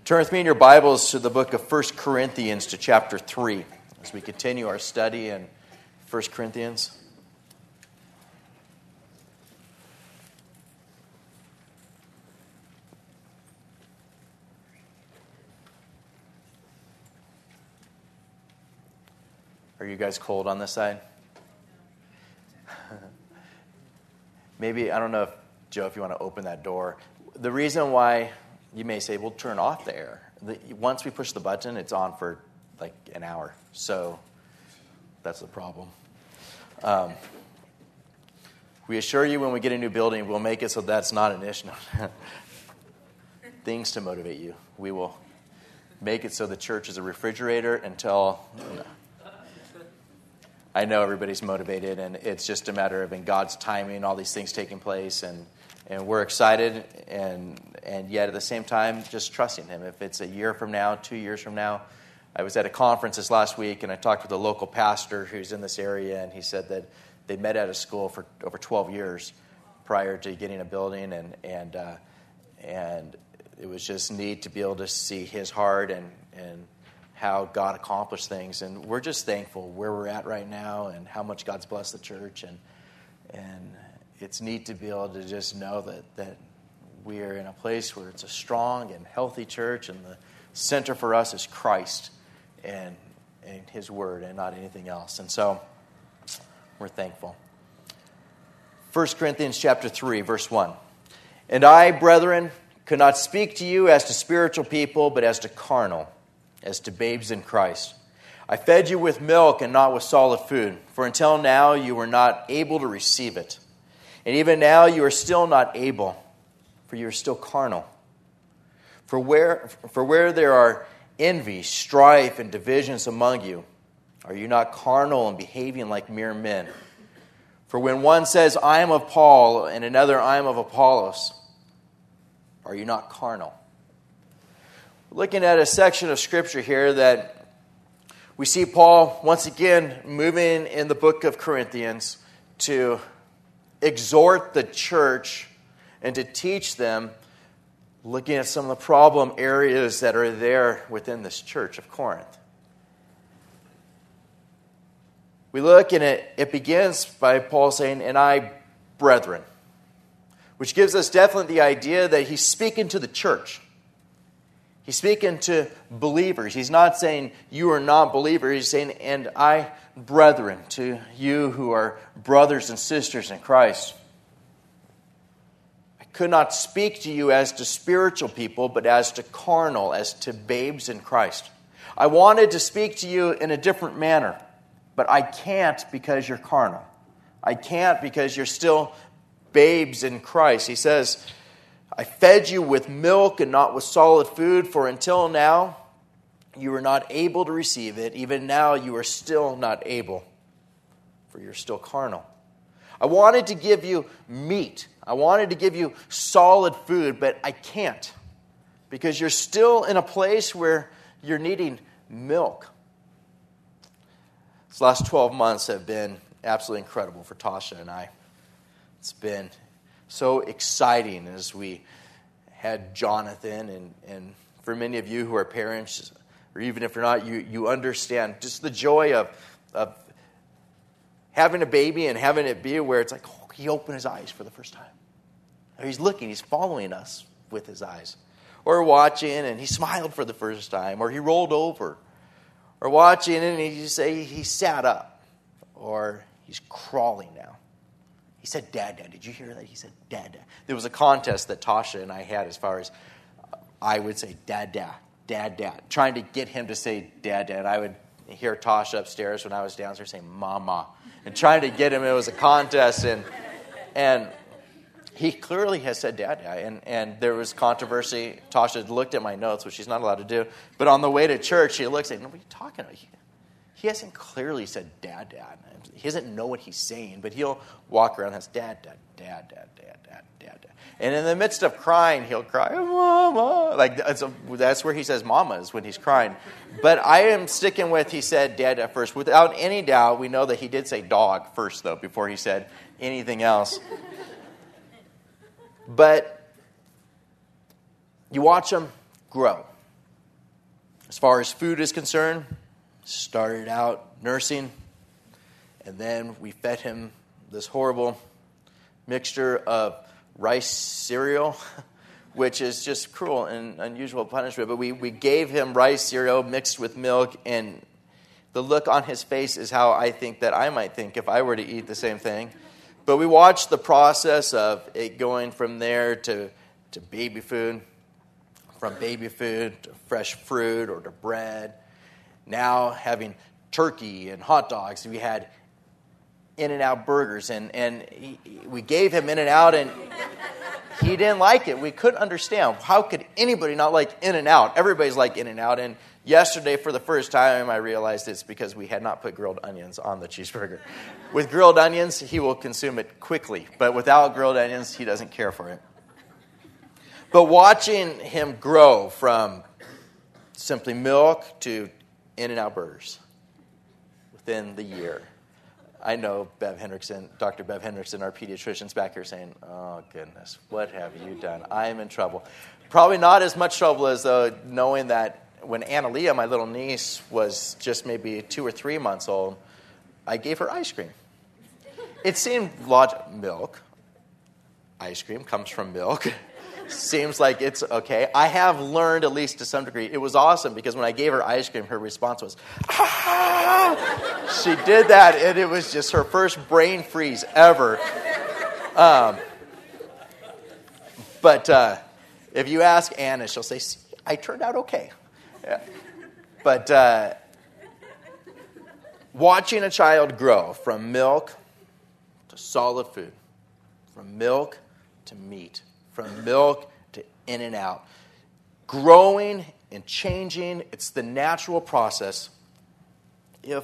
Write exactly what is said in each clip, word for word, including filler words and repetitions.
Turn with me in your Bibles to the book of First Corinthians to chapter three as we continue our study in First Corinthians. Are you guys cold on this side? Maybe, I don't know if, Joe, if you want to open that door. The reason why you may say, we'll turn off the air. The, once we push the button, it's on for like an hour. So that's the problem. Um, we assure you when we get a new building, we'll make it so that's not an issue. Things to motivate you. We will make it so the church is a refrigerator until... You know, I know everybody's motivated, and it's just a matter of in God's timing, all these things taking place, and, and we're excited, and and yet at the same time, just trusting Him. If it's a year from now, two years from now, I was at a conference this last week, and I talked with a local pastor who's in this area, and he said that they met at a school for over twelve years prior to getting a building, and and uh, and it was just neat to be able to see his heart and and. how God accomplished things, and we're just thankful where we're at right now and how much God's blessed the church, and and it's neat to be able to just know that that we're in a place where it's a strong and healthy church, and the center for us is Christ and and His Word and not anything else, and so we're thankful. First Corinthians chapter three, verse one. And I, brethren, could not speak to you as to spiritual people, but as to carnal, as to babes in Christ. I fed you with milk and not with solid food, for until now you were not able to receive it. And even now you are still not able, for you are still carnal. For where, for where there are envy, strife, and divisions among you, are you not carnal and behaving like mere men? For when one says, I am of Paul, and another, I am of Apollos, are you not carnal? Looking at a section of Scripture here that we see Paul, once again, moving in the book of Corinthians to exhort the church and to teach them, looking at some of the problem areas that are there within this church of Corinth. We look and it, it begins by Paul saying, and I, brethren, which gives us definitely the idea that he's speaking to the church. He's speaking to believers. He's not saying you are not believers. He's saying, and I, brethren, to you who are brothers and sisters in Christ. I could not speak to you as to spiritual people, but as to carnal, as to babes in Christ. I wanted to speak to you in a different manner, but I can't because you're carnal. I can't because you're still babes in Christ. He says, I fed you with milk and not with solid food, for until now you were not able to receive it. Even now you are still not able, for you're still carnal. I wanted to give you meat. I wanted to give you solid food, but I can't, because you're still in a place where you're needing milk. These last twelve months have been absolutely incredible for Tasha and I. It's been so exciting as we had Jonathan, and, and for many of you who are parents, or even if you're not, you, you understand just the joy of, of having a baby and having it be where it's like, oh, he opened his eyes for the first time. Or he's looking, he's following us with his eyes. Or watching and he smiled for the first time, or he rolled over. Or watching and he say he sat up, or he's crawling now. He said, Dad, Dad. Did you hear that? He said, Dad, Dad. There was a contest that Tasha and I had as far as I would say, Dad, Dad, Dad, Dad. Trying to get him to say, Dad, Dad. I would hear Tasha upstairs when I was downstairs saying, Mama. And trying to get him, it was a contest. And and he clearly has said, Dad, Dad. And, and there was controversy. Tasha looked at my notes, which she's not allowed to do. But on the way to church, she looks at, what are you talking about? He, he hasn't clearly said, Dad, Dad. He doesn't know what he's saying, but he'll walk around and says, Dad, Dad, Dad, Dad, Dad, Dad, Dad, Dad. And in the midst of crying, he'll cry, Mama. Like that's, a, that's where he says Mama is when he's crying. But I am sticking with he said Dad at first. Without any doubt, we know that he did say dog first, though, before he said anything else. But you watch him grow. As far as food is concerned, started out nursing, and then we fed him this horrible mixture of rice cereal, which is just cruel and unusual punishment. But we, we gave him rice cereal mixed with milk, and the look on his face is how I think that I might think if I were to eat the same thing. But we watched the process of it going from there to, to baby food, from baby food to fresh fruit or to bread. Now having turkey and hot dogs. We had In-N-Out burgers, and, and he, we gave him In-N-Out, and he didn't like it. We couldn't understand. How could anybody not like In-N-Out? Everybody's like In-N-Out, and yesterday, for the first time, I realized it's because we had not put grilled onions on the cheeseburger. With grilled onions, he will consume it quickly, but without grilled onions, he doesn't care for it. But watching him grow from simply milk to In-N-Out burgers within the year, I know Bev Hendrickson, Doctor Bev Hendrickson, our pediatrician's back here saying, oh, goodness, what have you done? I am in trouble. Probably not as much trouble as though knowing that when Analia, my little niece, was just maybe two or three months old, I gave her ice cream. It seemed logical. Milk. Ice cream comes from milk. Seems like it's okay. I have learned, at least to some degree. It was awesome because when I gave her ice cream, her response was, ah! She did that, and it was just her first brain freeze ever. Um, but uh, if you ask Anna, she'll say, I turned out okay. Yeah. But uh, watching a child grow from milk to solid food, from milk to meat, from milk to In-N-Out, growing and changing, it's the natural process. If,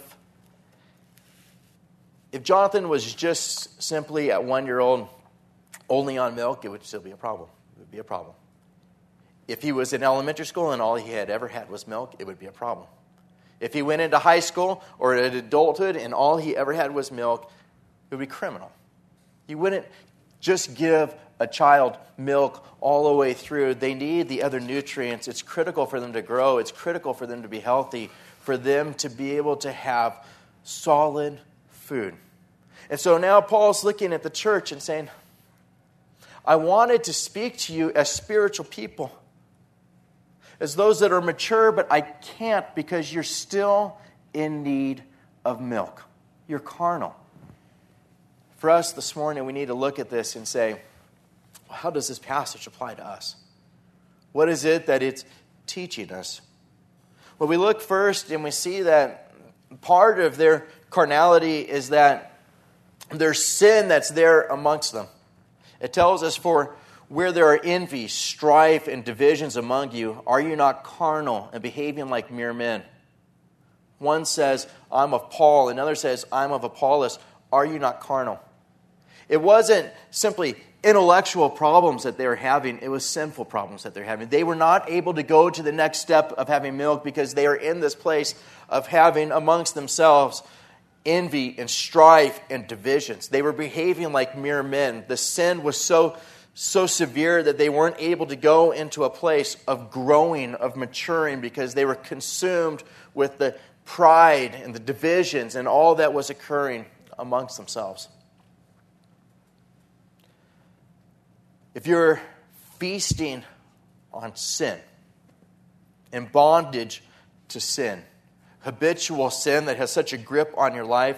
if Jonathan was just simply at one year old only on milk, it would still be a problem. It would be a problem. If he was in elementary school and all he had ever had was milk, it would be a problem. If he went into high school or at adulthood and all he ever had was milk, it would be criminal. You wouldn't just give a child milk all the way through. They need the other nutrients. It's critical for them to grow. It's critical for them to be healthy, for them to be able to have solid food. And so now Paul's looking at the church and saying, I wanted to speak to you as spiritual people, as those that are mature, but I can't because you're still in need of milk. You're carnal. For us this morning, we need to look at this and say, well, how does this passage apply to us? What is it that it's teaching us? Well, we look first and we see that part of their carnality is that there's sin that's there amongst them. It tells us, for where there are envy, strife, and divisions among you, are you not carnal and behaving like mere men? One says, I'm of Paul. Another says, I'm of Apollos. Are you not carnal? It wasn't simply intellectual problems that they were having. It was sinful problems that they're having. They were not able to go to the next step of having milk because they are in this place of having amongst themselves envy and strife and divisions. They were behaving like mere men. The sin was so, so severe that they weren't able to go into a place of growing, of maturing, because they were consumed with the pride and the divisions and all that was occurring amongst themselves. If you're feasting on sin, in bondage to sin, habitual sin that has such a grip on your life,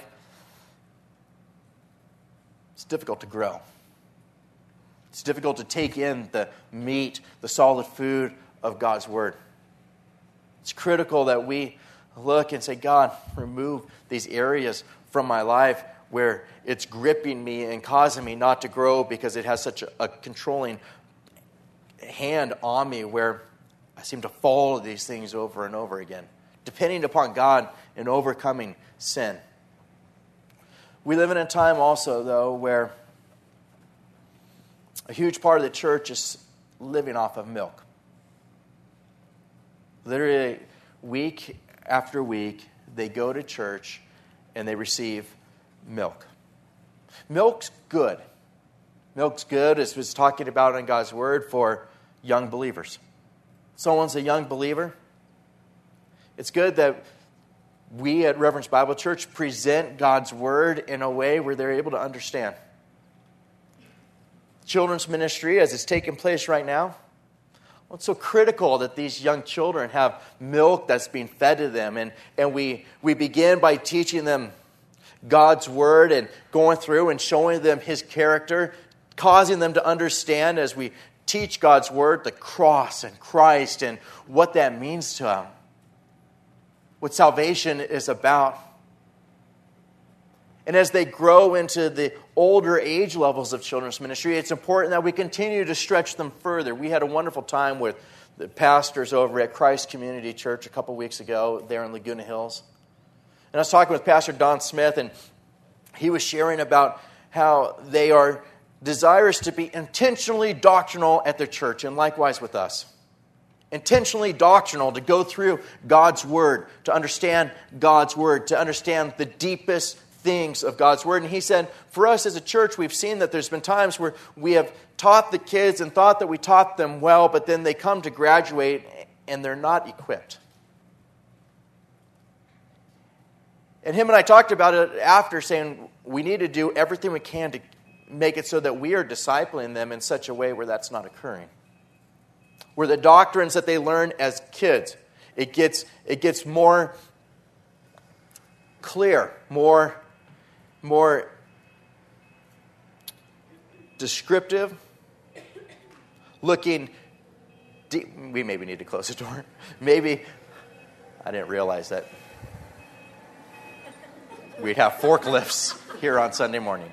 it's difficult to grow. It's difficult to take in the meat, the solid food of God's Word. It's critical that we look and say, God, remove these areas from my life where it's gripping me and causing me not to grow because it has such a, a controlling hand on me where I seem to fall to these things over and over again, depending upon God and overcoming sin. We live in a time also, though, where a huge part of the church is living off of milk. Literally, week after week, they go to church and they receive milk. Milk's good. Milk's good, as was talking about in God's Word, for young believers. Someone's a young believer, It's good that we at Reverence Bible Church present God's Word in a way where they're able to understand. Children's ministry, as it's taking place right now, well, it's so critical that these young children have milk that's being fed to them. And, and we, we begin by teaching them God's Word and going through and showing them His character, causing them to understand as we teach God's Word the cross and Christ and what that means to them, what salvation is about. And as they grow into the older age levels of children's ministry, it's important that we continue to stretch them further. We had a wonderful time with the pastors over at Christ Community Church a couple weeks ago there in Laguna Hills. And I was talking with Pastor Don Smith, and he was sharing about how they are desirous to be intentionally doctrinal at their church, and likewise with us. Intentionally doctrinal, to go through God's Word, to understand God's Word, to understand the deepest things of God's Word. And he said, for us as a church, we've seen that there's been times where we have taught the kids and thought that we taught them well, but then they come to graduate and they're not equipped. And him and I talked about it after, saying we need to do everything we can to make it so that we are discipling them in such a way where that's not occurring. Where the doctrines that they learn as kids, it gets, it gets more clear, more more descriptive, looking deep. We maybe need to close the door. Maybe, I didn't realize that we'd have forklifts here on Sunday morning.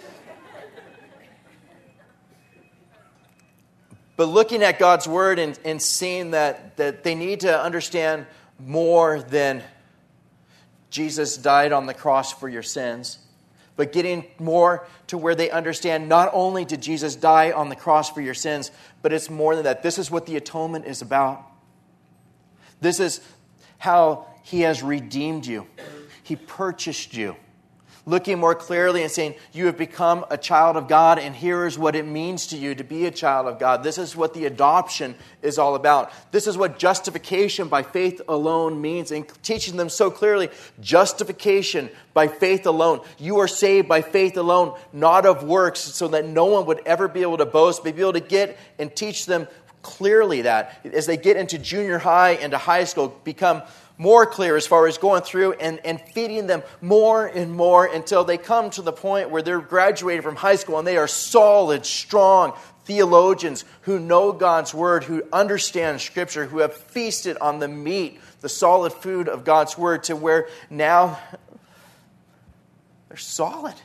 But looking at God's Word and, and seeing that, that they need to understand more than Jesus died on the cross for your sins, but getting more to where they understand not only did Jesus die on the cross for your sins, but it's more than that. This is what the atonement is about. This is how He has redeemed you. He purchased you. Looking more clearly and saying, you have become a child of God, and here is what it means to you to be a child of God. This is what the adoption is all about. This is what justification by faith alone means, and teaching them so clearly, justification by faith alone. You are saved by faith alone, not of works, so that no one would ever be able to boast, but be able to get and teach them clearly that. As they get into junior high and to high school, become more clear as far as going through and, and feeding them more and more until they come to the point where they're graduating from high school and they are solid, strong theologians who know God's Word, who understand Scripture, who have feasted on the meat, the solid food of God's Word, to where now they're solid.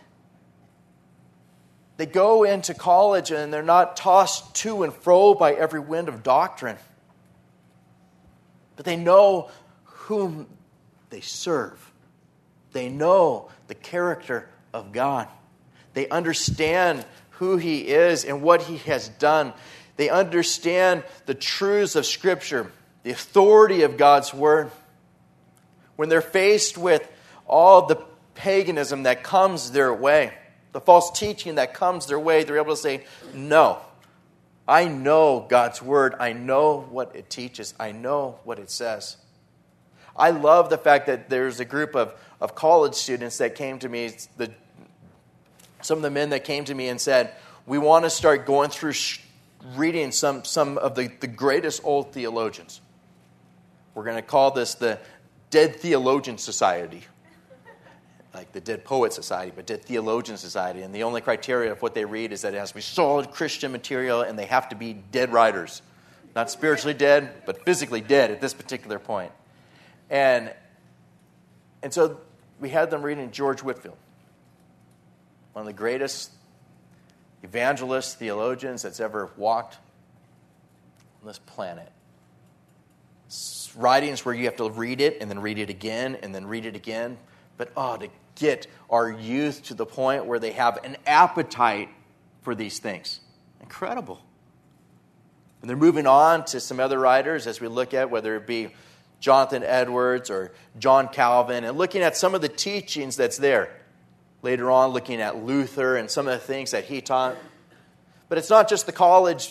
They go into college and they're not tossed to and fro by every wind of doctrine, but they know whom they serve. They know the character of God. They understand who He is and what He has done. They understand the truths of Scripture, the authority of God's Word. When they're faced with all the paganism that comes their way, the false teaching that comes their way, they're able to say, no, I know God's Word. I know what it teaches. I know what it says. I love the fact that there's a group of, of college students that came to me, the, some of the men that came to me and said, we want to start going through sh- reading some, some of the, the greatest old theologians. We're going to call this the Dead Theologian Society. Like the Dead Poet Society, but Dead Theologian Society. And the only criteria of what they read is that it has to be solid Christian material and they have to be dead writers. Not spiritually dead, but physically dead at this particular point. And and so we had them reading George Whitefield, one of the greatest evangelists, theologians that's ever walked on this planet. Writings where you have to read it and then read it again and then read it again. But oh, to get our youth to the point where they have an appetite for these things. Incredible. And they're moving on to some other writers as we look at whether it be Jonathan Edwards or John Calvin, and looking at some of the teachings that's there. Later on, looking at Luther and some of the things that he taught. But it's not just the college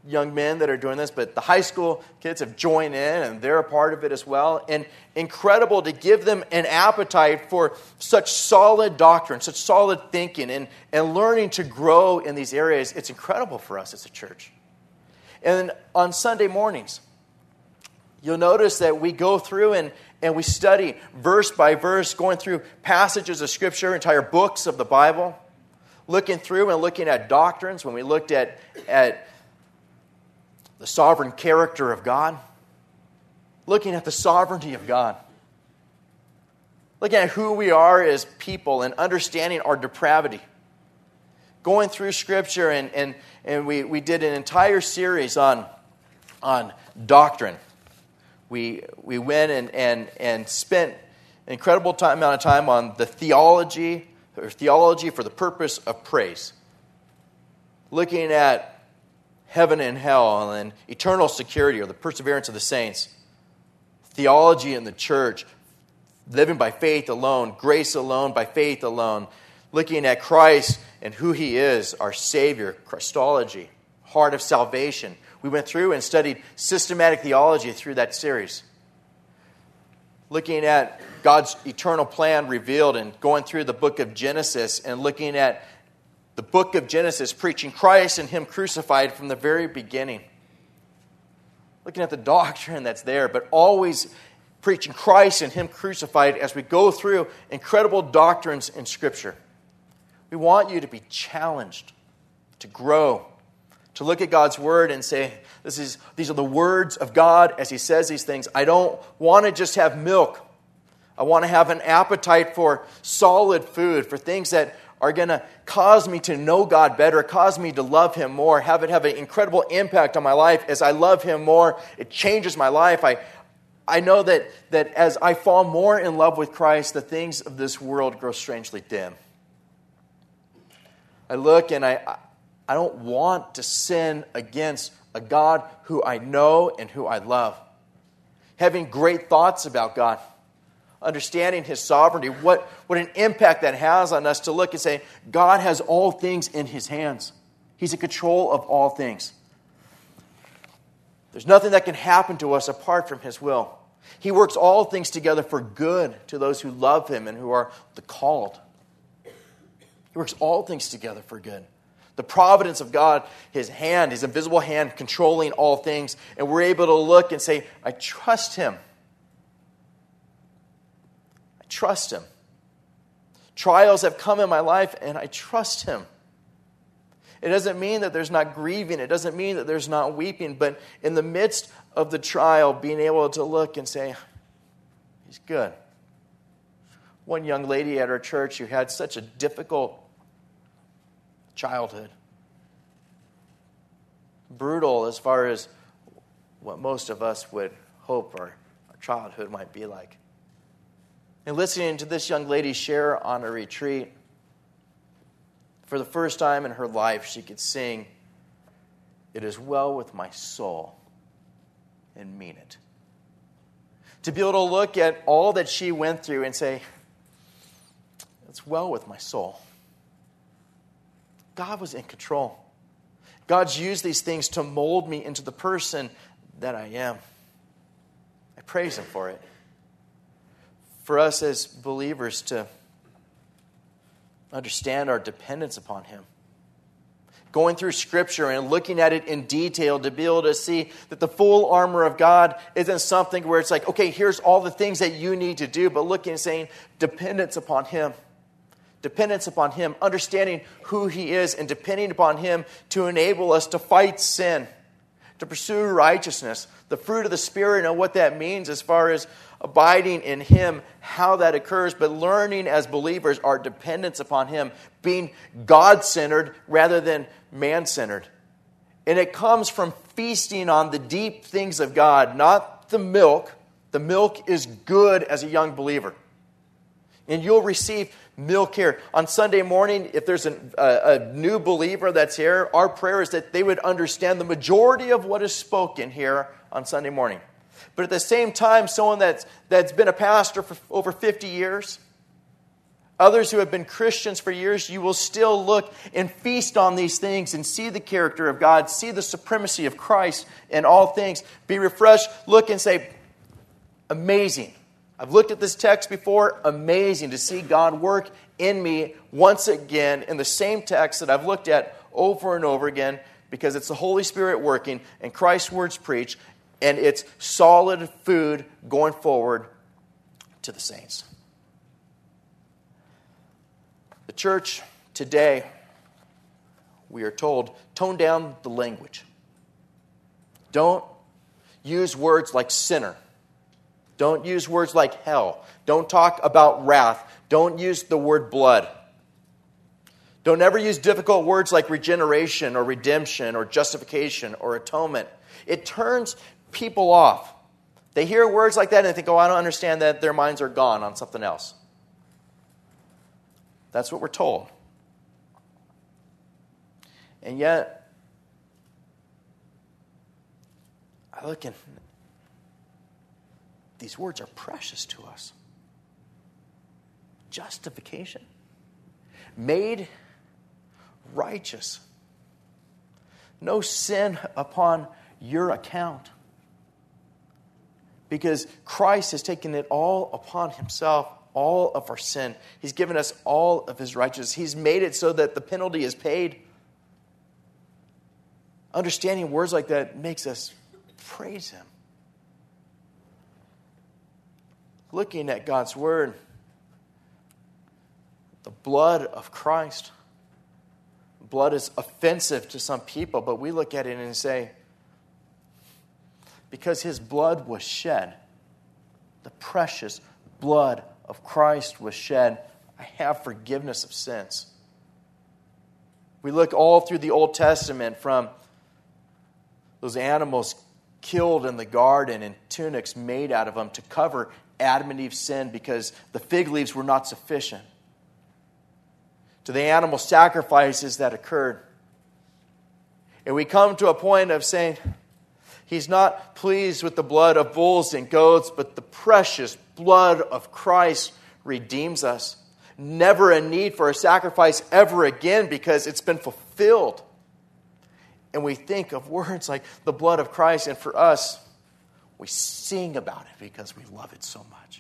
young men that are doing this, but the high school kids have joined in, and they're a part of it as well. And incredible to give them an appetite for such solid doctrine, such solid thinking, and, and learning to grow in these areas. It's incredible for us as a church. And on Sunday mornings, you'll notice that we go through and, and we study verse by verse, going through passages of Scripture, entire books of the Bible, looking through and looking at doctrines. When we looked at, at the sovereign character of God, looking at the sovereignty of God, looking at who we are as people and understanding our depravity, going through Scripture, and, and, and we, we did an entire series on, on doctrine. We, we went and, and, and spent an incredible time, amount of time on the theology, or theology for the purpose of praise, looking at heaven and hell and eternal security, or the perseverance of the saints, theology in the church, living by faith alone, grace alone, by faith alone, looking at Christ and who He is, our Savior, Christology, heart of salvation. We went through and studied systematic theology through that series, looking at God's eternal plan revealed and going through the book of Genesis and looking at the book of Genesis, preaching Christ and Him crucified from the very beginning. Looking at the doctrine that's there, but always preaching Christ and Him crucified as we go through incredible doctrines in Scripture. We want you to be challenged, to grow, to look at God's Word and say, this is these are the words of God as He says these things. I don't want to just have milk. I want to have an appetite for solid food, for things that are going to cause me to know God better, cause me to love Him more, have it have an incredible impact on my life. As I love Him more, it changes my life. I, I know that, that as I fall more in love with Christ, the things of this world grow strangely dim. I look and I, I don't want to sin against a God who I know and who I love. Having great thoughts about God, understanding His sovereignty, what, what an impact that has on us to look and say, God has all things in His hands. He's in control of all things. There's nothing that can happen to us apart from His will. He works all things together for good to those who love Him and who are the called. He works all things together for good. The providence of God, His hand, His invisible hand controlling all things. And we're able to look and say, I trust Him. I trust Him. Trials have come in my life and I trust Him. It doesn't mean that there's not grieving. It doesn't mean that there's not weeping. But in the midst of the trial, being able to look and say, He's good. One young lady at our church who had such a difficult childhood. Brutal as far as what most of us would hope our, our childhood might be like. And listening to this young lady share on a retreat, for the first time in her life, she could sing, "It is well with my soul," and mean it. To be able to look at all that she went through and say, it's well with my soul. God was in control. God's used these things to mold me into the person that I am. I praise Him for it. For us as believers to understand our dependence upon Him. Going through Scripture and looking at it in detail to be able to see that the full armor of God isn't something where it's like, okay, here's all the things that you need to do, but looking and saying, dependence upon Him. Dependence upon Him, understanding who He is and depending upon Him to enable us to fight sin, to pursue righteousness, the fruit of the Spirit and what that means as far as abiding in Him, how that occurs, but learning as believers our dependence upon Him, being God-centered rather than man-centered. And it comes from feasting on the deep things of God, not the milk. The milk is good as a young believer. And you'll receive milk here. On Sunday morning, if there's an, a, a new believer that's here, our prayer is that they would understand the majority of what is spoken here on Sunday morning. But at the same time, someone that's, that's been a pastor for over fifty years, Others who have been Christians for years, you will still look and feast on these things and see the character of God, see the supremacy of Christ in all things. Be refreshed, look and say, amazing. I've looked at this text before, amazing to see God work in me once again in the same text that I've looked at over and over again, because it's the Holy Spirit working and Christ's words preached, and it's solid food going forward to the saints. The church today, we are told, tone down the language. Don't use words like sinner. Don't use words like hell. Don't talk about wrath. Don't use the word blood. Don't ever use difficult words like regeneration or redemption or justification or atonement. It turns people off. They hear words like that and they think, oh, I don't understand that. Their minds are gone on something else. That's what we're told. And yet, I look and these words are precious to us. Justification. Made righteous. No sin upon your account. Because Christ has taken it all upon himself, all of our sin. He's given us all of his righteousness. He's made it so that the penalty is paid. Understanding words like that makes us praise him. Looking at God's word, the blood of Christ. Blood is offensive to some people, but we look at it and say, because his blood was shed, the precious blood of Christ was shed, I have forgiveness of sins. We look all through the Old Testament, from those animals killed in the garden and tunics made out of them to cover Adam and Eve's sin because the fig leaves were not sufficient, to the animal sacrifices that occurred. And we come to a point of saying, he's not pleased with the blood of bulls and goats, but the precious blood of Christ redeems us. Never a need for a sacrifice ever again because it's been fulfilled. And we think of words like the blood of Christ, and for us, we sing about it because we love it so much.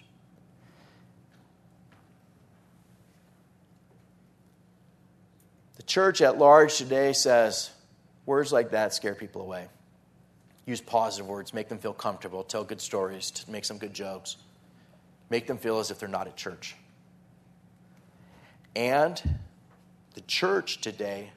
The church at large today says words like that scare people away. Use positive words, make them feel comfortable, tell good stories, make some good jokes. Make them feel as if they're not at church. And the church today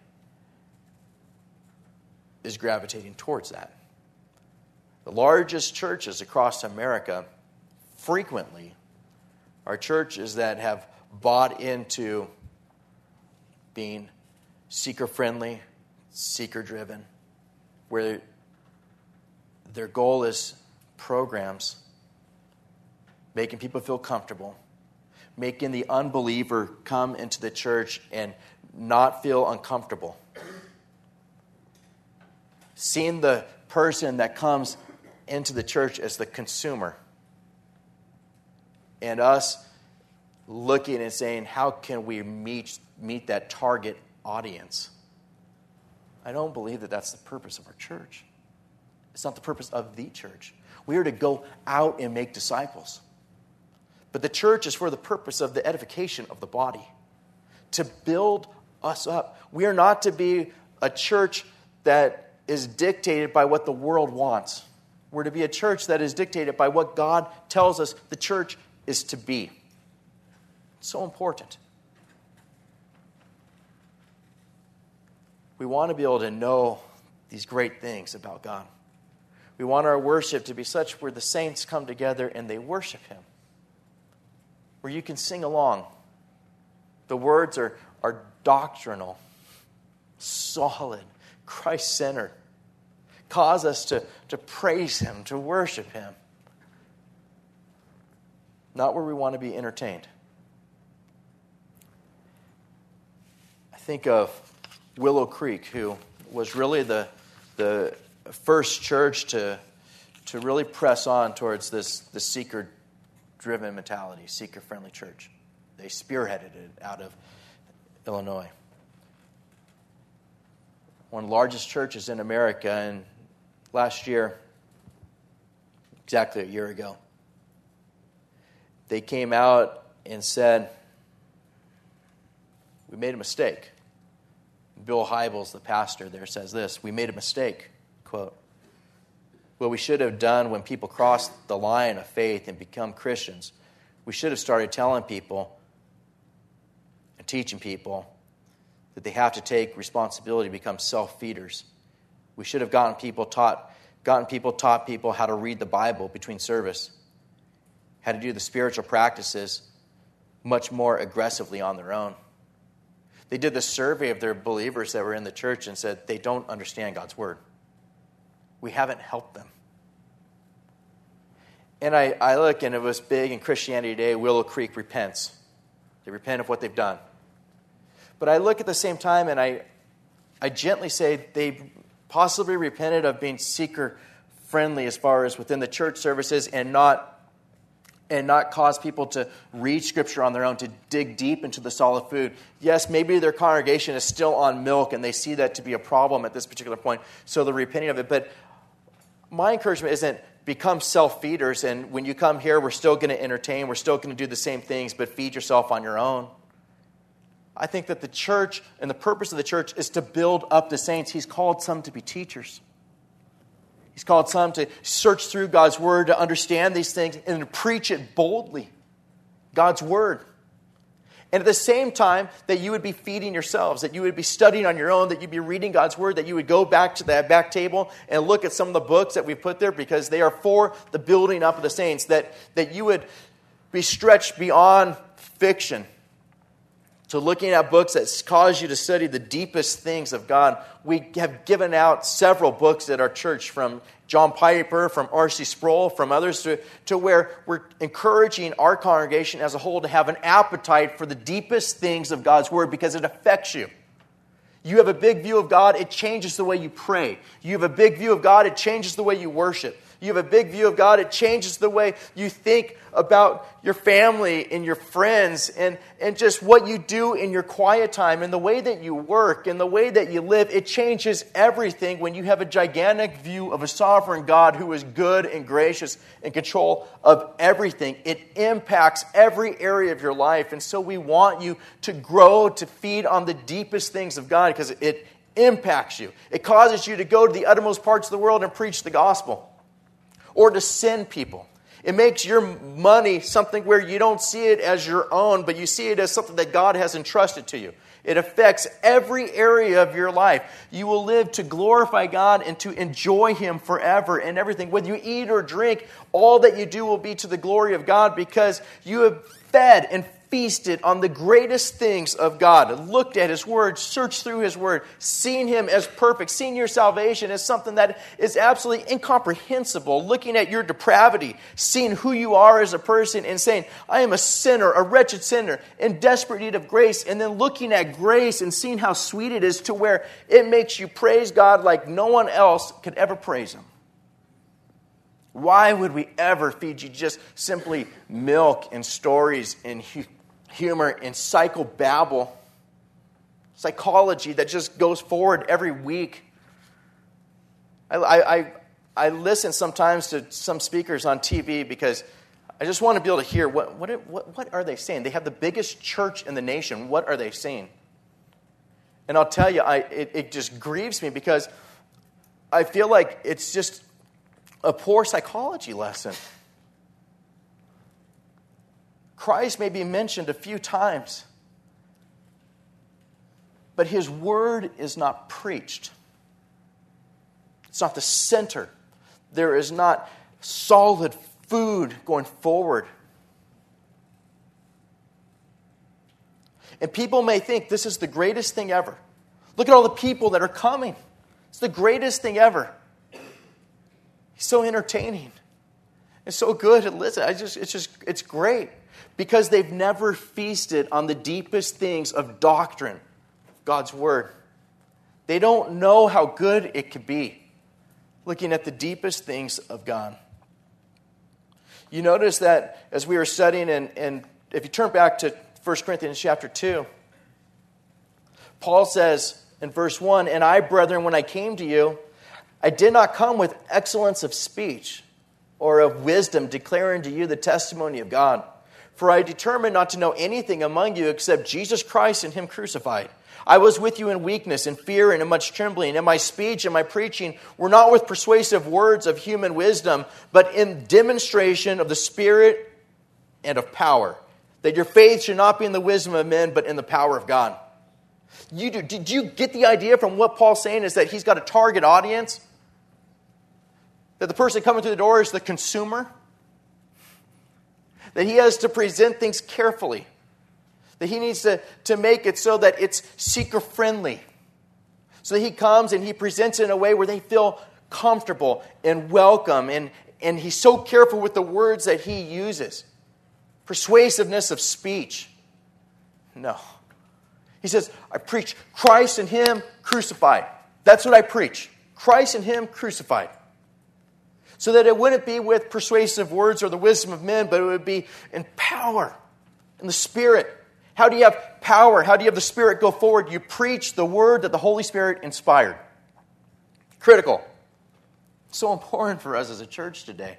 is gravitating towards that. The largest churches across America frequently are churches that have bought into being seeker-friendly, seeker-driven, where their goal is programs, making people feel comfortable, making the unbeliever come into the church and not feel uncomfortable. Seeing the person that comes into the church as the consumer. And us looking and saying, how can we meet, meet that target audience? I don't believe that that's the purpose of our church. It's not the purpose of the church. We are to go out and make disciples. But the church is for the purpose of the edification of the body, to build us up. We are not to be a church that is dictated by what the world wants. We're to be a church that is dictated by what God tells us the church is to be. It's so important. We want to be able to know these great things about God. We want our worship to be such where the saints come together and they worship him, where you can sing along. The words are, are doctrinal, solid, Christ-centered. Cause us to, to praise him, to worship him. Not where we want to be entertained. I think of Willow Creek, who was really the, the first church to, to really press on towards this, this seeker-driven mentality, seeker-friendly church. They spearheaded it out of Illinois. One of the largest churches in America, and last year, exactly a year ago, they came out and said, we made a mistake. Bill Hybels, the pastor there, says this, we made a mistake, quote. What we should have done when people crossed the line of faith and become Christians, we should have started telling people and teaching people that they have to take responsibility to become self-feeders. We should have gotten people taught, gotten people taught people how to read the Bible between service, how to do the spiritual practices much more aggressively on their own. They did the survey of their believers that were in the church and said they don't understand God's word. We haven't helped them. And I, I look, and it was big in Christianity Today, Willow Creek repents. They repent of what they've done. But I look at the same time, and I, I gently say they possibly repented of being seeker-friendly as far as within the church services and not and not cause people to read Scripture on their own, to dig deep into the solid food. Yes, maybe their congregation is still on milk, and they see that to be a problem at this particular point, so they're repenting of it. But my encouragement isn't become self-feeders, and when you come here, we're still going to entertain, we're still going to do the same things, but feed yourself on your own. I think that the church, and the purpose of the church, is to build up the saints. He's called some to be teachers. He's called some to search through God's Word, to understand these things, and to preach it boldly. God's Word. And at the same time, that you would be feeding yourselves, that you would be studying on your own, that you'd be reading God's Word, that you would go back to that back table and look at some of the books that we put there because they are for the building up of the saints, that, that you would be stretched beyond fiction to looking at books that cause you to study the deepest things of God. We have given out several books at our church, from John Piper, from R C Sproul, from others, to, to where we're encouraging our congregation as a whole to have an appetite for the deepest things of God's Word because it affects you. You have a big view of God, it changes the way you pray. You have a big view of God, it changes the way you worship. You have a big view of God, it changes the way you think about your family and your friends and, and just what you do in your quiet time and the way that you work and the way that you live. It changes everything when you have a gigantic view of a sovereign God who is good and gracious in control of everything. It impacts every area of your life. And so we want you to grow, to feed on the deepest things of God because it impacts you. It causes you to go to the uttermost parts of the world and preach the gospel. Or to send people. It makes your money something where you don't see it as your own, but you see it as something that God has entrusted to you. It affects every area of your life. You will live to glorify God and to enjoy Him forever and everything. Whether you eat or drink, all that you do will be to the glory of God because you have fed and feasted on the greatest things of God, looked at His Word, searched through His Word, seen Him as perfect, seen your salvation as something that is absolutely incomprehensible, looking at your depravity, seeing who you are as a person and saying, I am a sinner, a wretched sinner, in desperate need of grace, and then looking at grace and seeing how sweet it is to where it makes you praise God like no one else could ever praise Him. Why would we ever feed you just simply milk and stories and hu- humor and psychobabble, psychology that just goes forward every week? I, I, I listen sometimes to some speakers on T V because I just want to be able to hear what, what, what, what are they saying? They have the biggest church in the nation. What are they saying? And I'll tell you, I, it, it just grieves me because I feel like it's just a poor psychology lesson. Christ may be mentioned a few times, but His Word is not preached. It's not the center. There is not solid food going forward. And people may think this is the greatest thing ever. Look at all the people that are coming. It's the greatest thing ever. He's so entertaining. It's so good to listen. I just, it's just, it's great. Because they've never feasted on the deepest things of doctrine, God's Word. They don't know how good it could be, looking at the deepest things of God. You notice that as we were studying, and, and if you turn back to First Corinthians chapter two. Paul says in verse one, "And I, brethren, when I came to you, I did not come with excellence of speech or of wisdom, declaring to you the testimony of God. For I determined not to know anything among you except Jesus Christ and Him crucified. I was with you in weakness, in fear, and in much trembling. And my speech and my preaching were not with persuasive words of human wisdom, but in demonstration of the Spirit and of power, that your faith should not be in the wisdom of men, but in the power of God." You do, did you get the idea from what Paul's saying is that he's got a target audience? That the person coming through the door is the consumer? That he has to present things carefully? That he needs to, to make it so that it's seeker-friendly? So that he comes and he presents it in a way where they feel comfortable and welcome. And, and he's so careful with the words that he uses. Persuasiveness of speech. No. He says, I preach Christ and Him crucified. That's what I preach. Christ and Him crucified. So that it wouldn't be with persuasive words or the wisdom of men, but it would be in power, in the Spirit. How do you have power? How do you have the Spirit go forward? You preach the word that the Holy Spirit inspired. Critical. So important for us as a church today.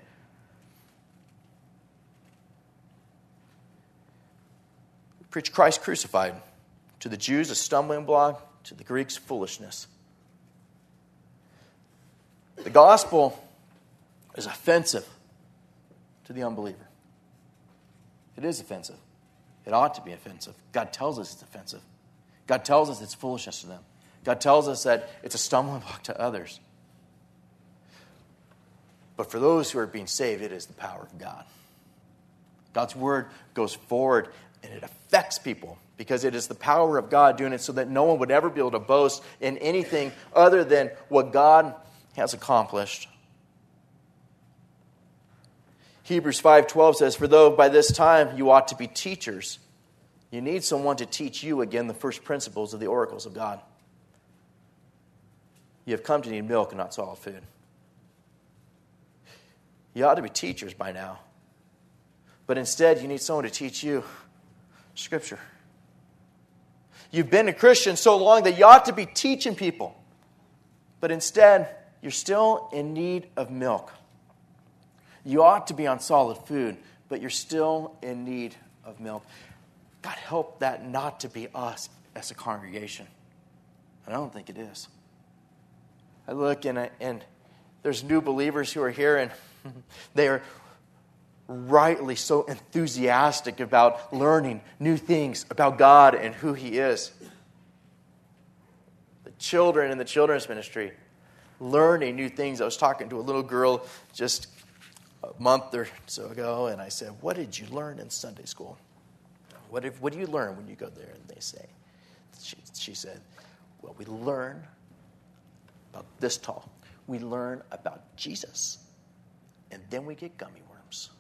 We preach Christ crucified. To the Jews, a stumbling block. To the Greeks, foolishness. The gospel is offensive to the unbeliever. It is offensive. It ought to be offensive. God tells us it's offensive. God tells us it's foolishness to them. God tells us that it's a stumbling block to others. But for those who are being saved, it is the power of God. God's word goes forward and it affects people because it is the power of God doing it so that no one would ever be able to boast in anything other than what God has accomplished. Hebrews five twelve says, "For though by this time you ought to be teachers, you need someone to teach you again the first principles of the oracles of God. You have come to need milk and not solid food." You ought to be teachers by now. But instead, you need someone to teach you Scripture. You've been a Christian so long that you ought to be teaching people. But instead, you're still in need of milk. You ought to be on solid food, but you're still in need of milk. God, help that not to be us as a congregation. And I don't think it is. I look and, I, and there's new believers who are here and they are rightly so enthusiastic about learning new things about God and who He is. The children in the children's ministry learning new things. I was talking to a little girl just a month or so ago, and I said, "What did you learn in Sunday school? What, if, what do you learn when you go there?" And they say, she, she said, "Well, we learn about this tall. We learn about Jesus, and then we get gummy worms."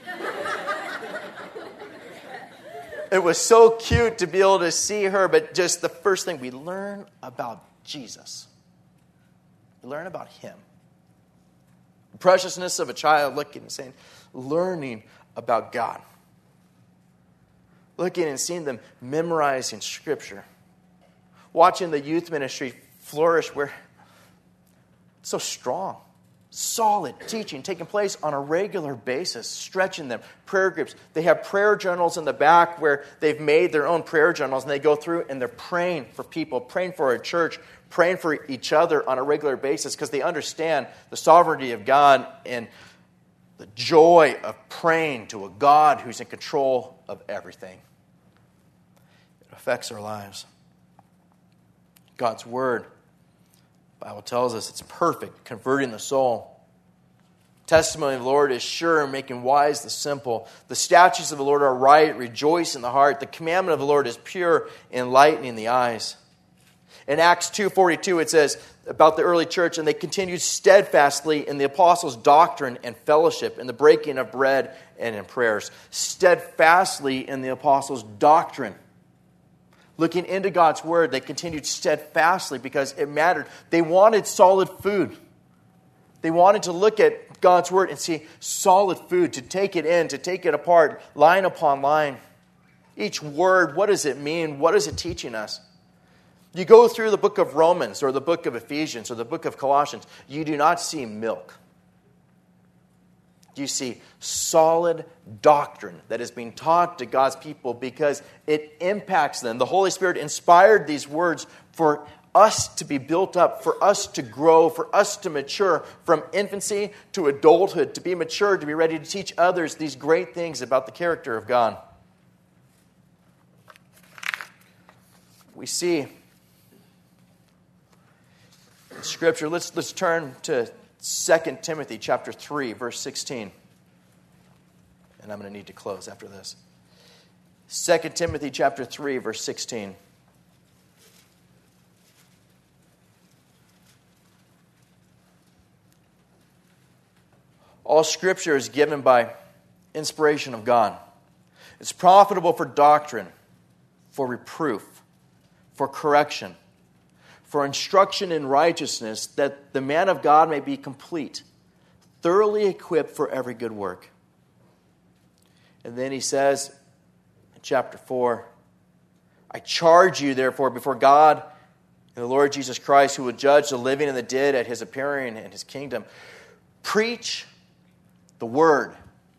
It was so cute to be able to see her, but just the first thing, we learn about Jesus. We learn about Him. The preciousness of a child looking and saying, learning about God. Looking and seeing them memorizing Scripture. Watching the youth ministry flourish where it's so strong. Solid teaching taking place on a regular basis, stretching them, prayer groups. They have prayer journals in the back where they've made their own prayer journals, and they go through and they're praying for people, praying for a church, praying for each other on a regular basis because they understand the sovereignty of God and the joy of praying to a God who's in control of everything. It affects our lives. God's Word, the Bible tells us it's perfect, converting the soul. Testimony of the Lord is sure, making wise the simple. The statutes of the Lord are right, rejoice in the heart. The commandment of the Lord is pure, enlightening the eyes. In Acts two forty-two, it says about the early church, and they continued steadfastly in the apostles' doctrine and fellowship, in the breaking of bread and in prayers. Steadfastly in the apostles' doctrine. Looking into God's Word, they continued steadfastly because it mattered. They wanted solid food. They wanted to look at God's Word and see solid food, to take it in, to take it apart, line upon line. Each word, what does it mean? What is it teaching us? You go through the book of Romans or the book of Ephesians or the book of Colossians, you do not see milk. You see solid doctrine that is being taught to God's people because it impacts them. The Holy Spirit inspired these words for us to be built up, for us to grow, for us to mature from infancy to adulthood, to be mature, to be ready to teach others these great things about the character of God. We see in Scripture, let's, let's turn to Second Timothy chapter three, verse sixteen. And I'm going to need to close after this. Second Timothy chapter three, verse sixteen. All Scripture is given by inspiration of God. It's profitable for doctrine, for reproof, for correction, for instruction in righteousness, that the man of God may be complete, thoroughly equipped for every good work. And then he says in chapter four, I charge you, therefore, before God and the Lord Jesus Christ, who will judge the living and the dead at his appearing in his kingdom, preach the word.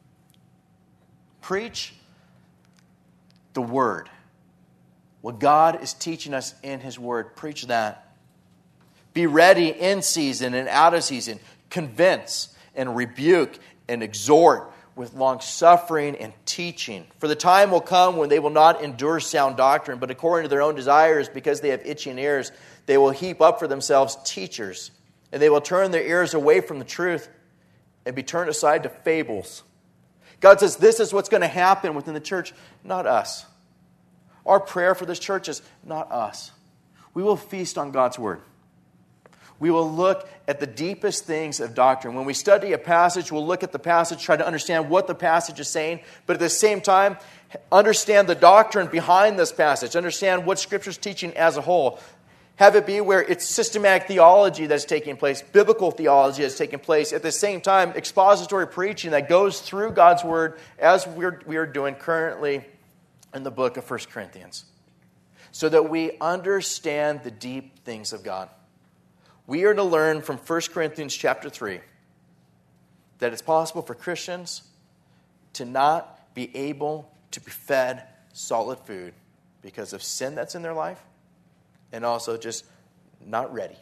Preach the word. What God is teaching us in his word, preach that. Be ready in season and out of season. Convince and rebuke and exhort with long suffering and teaching. For the time will come when they will not endure sound doctrine, but according to their own desires, because they have itching ears, they will heap up for themselves teachers, and they will turn their ears away from the truth and be turned aside to fables. God says this is what's going to happen within the church, not us. Our prayer for this church is not us. We will feast on God's word. We will look at the deepest things of doctrine. When we study a passage, we'll look at the passage, try to understand what the passage is saying, but at the same time, understand the doctrine behind this passage. Understand what Scripture is teaching as a whole. Have it be where it's systematic theology that's taking place, biblical theology that's taking place. At the same time, expository preaching that goes through God's word as we're, we are doing currently in the book of First Corinthians. So that we understand the deep things of God. We are to learn from First Corinthians chapter three that it's possible for Christians to not be able to be fed solid food because of sin that's in their life and also just not ready.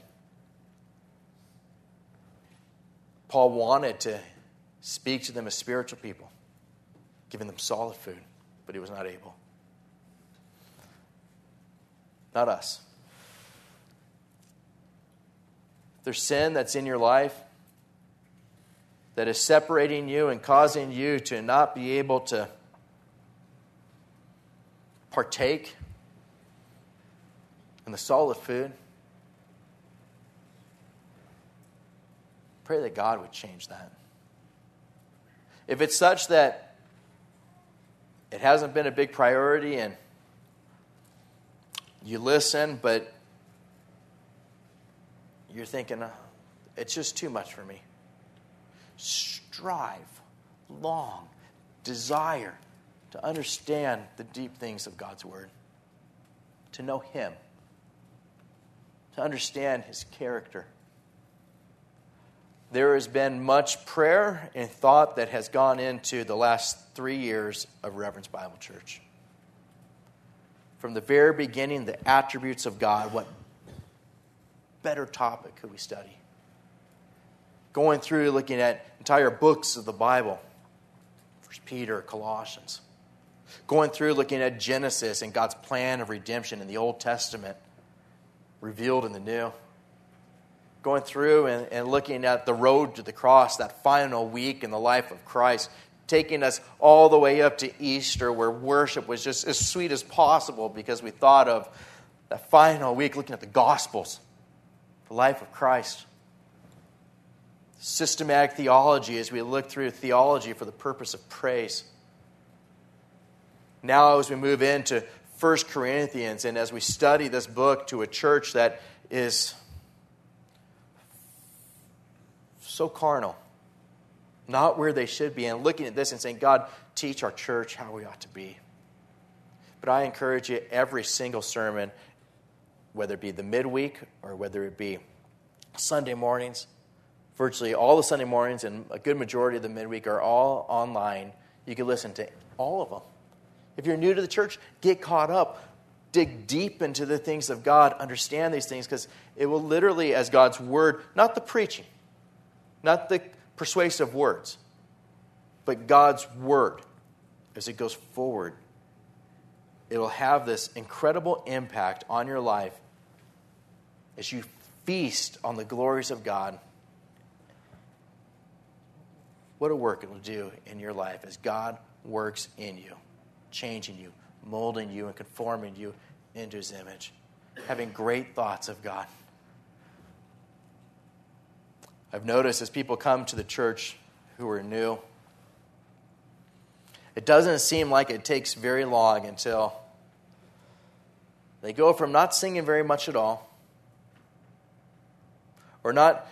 Paul wanted to speak to them as spiritual people, giving them solid food, but he was not able. Not us. There's sin that's in your life that is separating you and causing you to not be able to partake in the solid food. Pray that God would change that. If it's such that it hasn't been a big priority and you listen, but you're thinking, oh, it's just too much for me. Strive, long, desire to understand the deep things of God's word. To know him. To understand his character. There has been much prayer and thought that has gone into the last three years of Reverence Bible Church. From the very beginning, the attributes of God, what better topic could we study? Going through, looking at entire books of the Bible. First Peter, Colossians. Going through, looking at Genesis and God's plan of redemption in the Old Testament, revealed in the New. Going through and, and looking at the road to the cross, that final week in the life of Christ, taking us all the way up to Easter, where worship was just as sweet as possible because we thought of that final week looking at the Gospels. The life of Christ. Systematic theology as we look through theology for the purpose of praise. Now as we move into First Corinthians and as we study this book to a church that is so carnal, not where they should be, and looking at this and saying, God, teach our church how we ought to be. But I encourage you, every single sermon, whether it be the midweek or whether it be Sunday mornings, virtually all the Sunday mornings and a good majority of the midweek are all online. You can listen to all of them. If you're new to the church, get caught up. Dig deep into the things of God. Understand these things, because it will literally, as God's word, not the preaching, not the persuasive words, but God's word, as it goes forward, it will have this incredible impact on your life as you feast on the glories of God. What a work it will do in your life as God works in you, changing you, molding you, and conforming you into His image, having great thoughts of God. I've noticed as people come to the church who are new, it doesn't seem like it takes very long until they go from not singing very much at all, or not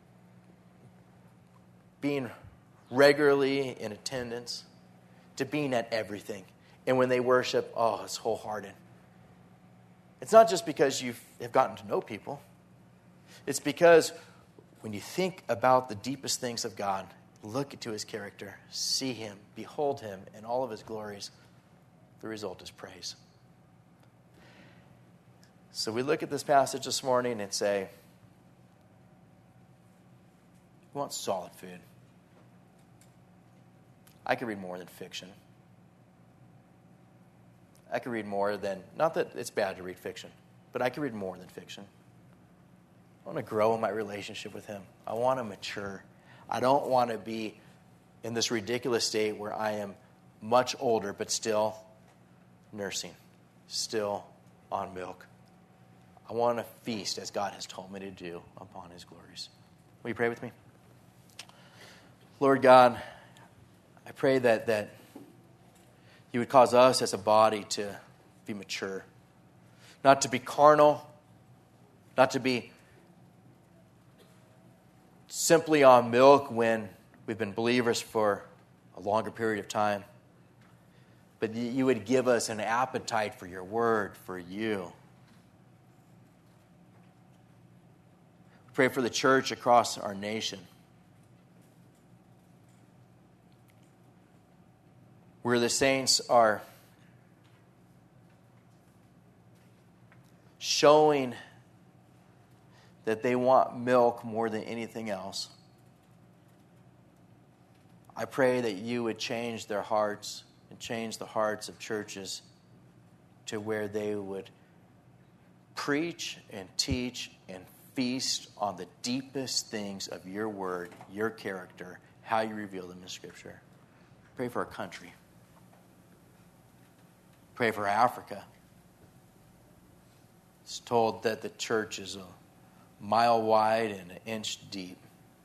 being regularly in attendance, to being at everything. And when they worship, oh, it's wholehearted. It's not just because you have gotten to know people. It's because when you think about the deepest things of God, look into His character, see Him, behold Him in all of His glories, the result is praise. So we look at this passage this morning and say, we want solid food. I could read more than fiction. I could read more than, not that it's bad to read fiction, but I could read more than fiction. I want to grow in my relationship with Him. I want to mature. I don't want to be in this ridiculous state where I am much older but still nursing, still on milk. I want to feast as God has told me to do upon His glories. Will you pray with me? Lord God, I pray that, that You would cause us as a body to be mature. Not to be carnal. Not to be simply on milk when we've been believers for a longer period of time. But You would give us an appetite for Your word, for You. Pray for the church across our nation, where the saints are showing that they want milk more than anything else. I pray that You would change their hearts and change the hearts of churches to where they would preach and teach and feast on the deepest things of Your word, Your character, how You reveal them in Scripture. Pray for our country. Pray for Africa. It's told that the church is a mile wide and an inch deep.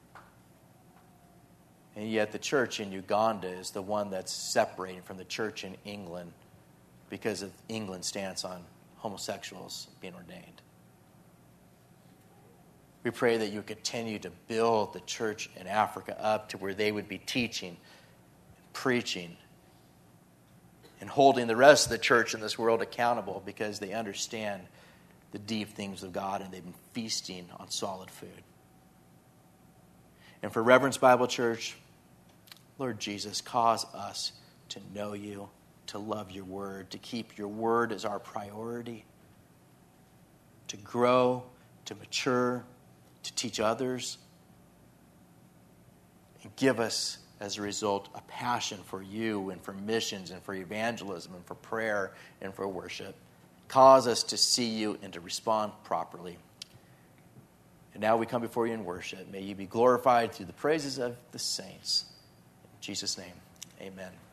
And yet the church in Uganda is the one that's separating from the church in England because of England's stance on homosexuals being ordained. We pray that You continue to build the church in Africa up to where they would be teaching, preaching, and holding the rest of the church in this world accountable because they understand the deep things of God and they've been feasting on solid food. And for Reverence Bible Church, Lord Jesus, cause us to know You, to love Your word, to keep Your word as our priority, to grow, to mature, to teach others, and give us, as a result, a passion for You and for missions and for evangelism and for prayer and for worship. Cause us to see You and to respond properly. And now we come before You in worship. May You be glorified through the praises of the saints. In Jesus' name, amen.